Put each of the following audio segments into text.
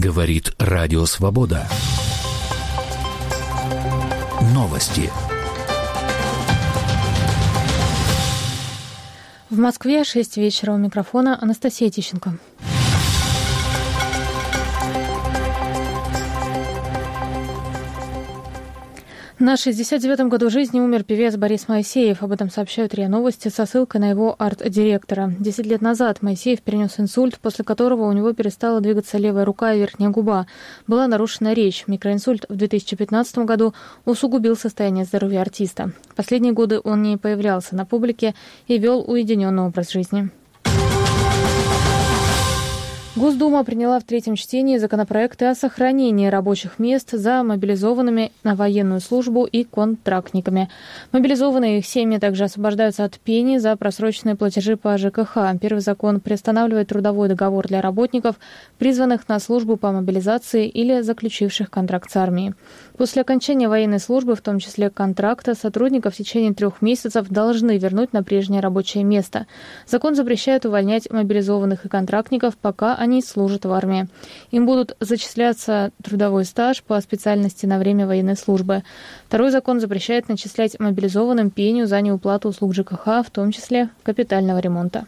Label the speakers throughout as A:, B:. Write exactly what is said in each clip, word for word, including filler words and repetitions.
A: Говорит Радио Свобода. Новости.
B: В Москве шесть вечера. У микрофона Анастасия Тищенко. На шестьдесят девятом году жизни умер певец Борис Моисеев. Об этом сообщают РИА Новости со ссылкой на его арт-директора. Десять лет назад Моисеев перенес инсульт, после которого у него перестала двигаться левая рука и верхняя губа. Была нарушена речь. Микроинсульт в две тысячи пятнадцатом году усугубил состояние здоровья артиста. В последние годы он не появлялся на публике и вел уединенный образ жизни. Госдума приняла в третьем чтении законопроекты о сохранении рабочих мест за мобилизованными на военную службу и контрактниками. Мобилизованные и их семьи также освобождаются от пени за просроченные платежи по ЖКХ. Первый закон приостанавливает трудовой договор для работников, призванных на службу по мобилизации или заключивших контракт с армией. После окончания военной службы, в том числе контракта, сотрудников в течение трех месяцев должны вернуть на прежнее рабочее место. Закон запрещает увольнять мобилизованных и контрактников, пока они служат в армии. Им будут зачисляться трудовой стаж по специальности на время военной службы. Второй закон запрещает начислять мобилизованным пеню за неуплату услуг ЖКХ, в том числе капитального ремонта.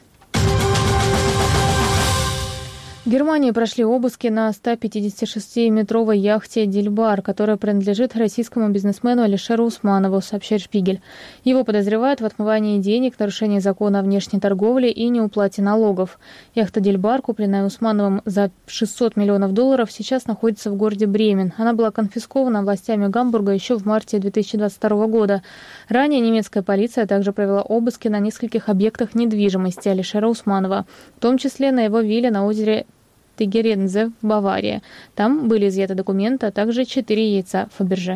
B: В Германии прошли обыски на ста пятидесятишестиметровой яхте «Дильбар», которая принадлежит российскому бизнесмену Алишеру Усманову, сообщает «Шпигель». Его подозревают в отмывании денег, нарушении закона о внешней торговле и неуплате налогов. Яхта «Дильбар», купленная Усмановым за шестьсот миллионов долларов, сейчас находится в городе Бремен. Она была конфискована властями Гамбурга еще в марте две тысячи двадцать второго года. Ранее немецкая полиция также провела обыски на нескольких объектах недвижимости Алишера Усманова, в том числе на его вилле на озере Тегерензе в Баварии. Там были изъяты документы, а также четыре яйца Фаберже.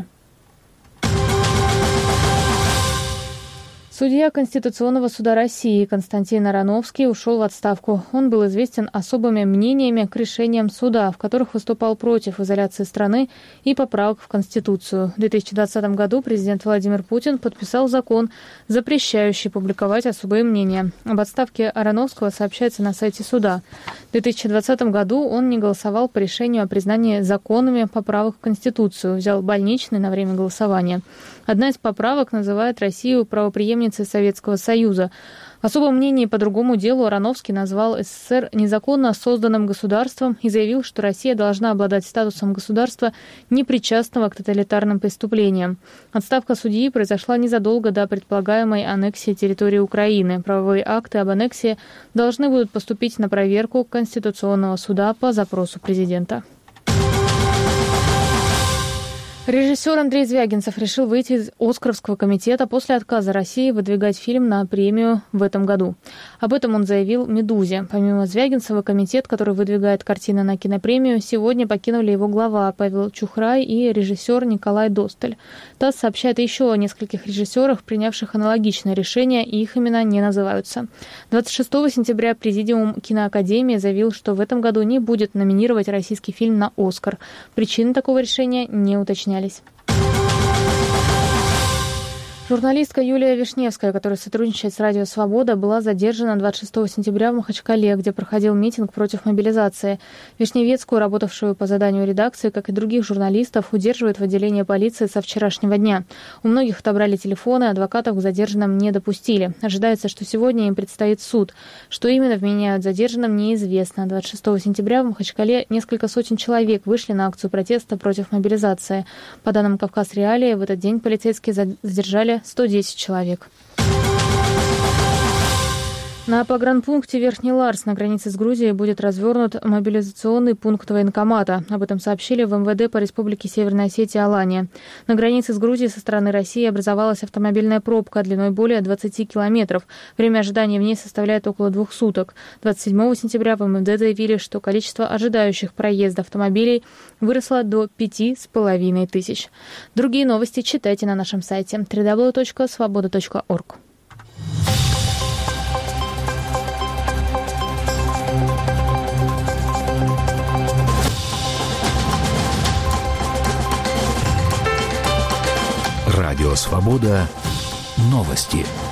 B: Судья Конституционного суда России Константин Ароновский ушел в отставку. Он был известен особыми мнениями к решениям суда, в которых выступал против изоляции страны и поправок в Конституцию. В две тысячи двадцатом году президент Владимир Путин подписал закон, запрещающий публиковать особые мнения. Об отставке Ароновского сообщается на сайте суда. В две тысячи двадцатом году он не голосовал по решению о признании законными поправок в Конституцию, взял больничный на время голосования. Одна из поправок называет Россию правопреемницей Советского Союза. В особом мнении по другому делу Ароновский назвал СССР незаконно созданным государством и заявил, что Россия должна обладать статусом государства, непричастного к тоталитарным преступлениям. Отставка судьи произошла незадолго до предполагаемой аннексии территории Украины. Правовые акты об аннексии должны будут поступить на проверку Конституционного суда по запросу президента. Режиссер Андрей Звягинцев решил выйти из Оскаровского комитета после отказа России выдвигать фильм на премию в этом году. Об этом он заявил «Медузе». Помимо Звягинцева, комитет, который выдвигает картины на кинопремию, сегодня покинули его глава Павел Чухрай и режиссер Николай Досталь. ТАСС сообщает еще о нескольких режиссерах, принявших аналогичное решение, и их имена не называются. двадцать шестого сентября Президиум киноакадемии заявил, что в этом году не будет номинировать российский фильм на «Оскар». Причины такого решения не уточняются. Журналистка Юлия Вишневская, которая сотрудничает с Радио Свобода, была задержана двадцать шестого сентября в Махачкале, где проходил митинг против мобилизации. Вишневецкую, работавшую по заданию редакции, как и других журналистов, удерживают в отделении полиции со вчерашнего дня. У многих отобрали телефоны, адвокатов к задержанным не допустили. Ожидается, что сегодня им предстоит суд. Что именно вменяют задержанным, неизвестно. двадцать шестого сентября в Махачкале несколько сотен человек вышли на акцию протеста против мобилизации. По данным «Кавказ Реалии», в этот день полицейские задержали сто десять человек. На погранпункте Верхний Ларс на границе с Грузией будет развернут мобилизационный пункт военкомата. Об этом сообщили в МВД по Республике Северная Осетия Алания. На границе с Грузией со стороны России образовалась автомобильная пробка длиной более двадцати километров. Время ожидания в ней составляет около двух суток. двадцать седьмого сентября в МВД заявили, что количество ожидающих проезда автомобилей выросло до пяти с половиной тысяч. Другие новости читайте на нашем сайте дабл ю дабл ю дабл ю точка свобода точка орг.
A: Радио Свобода. Новости.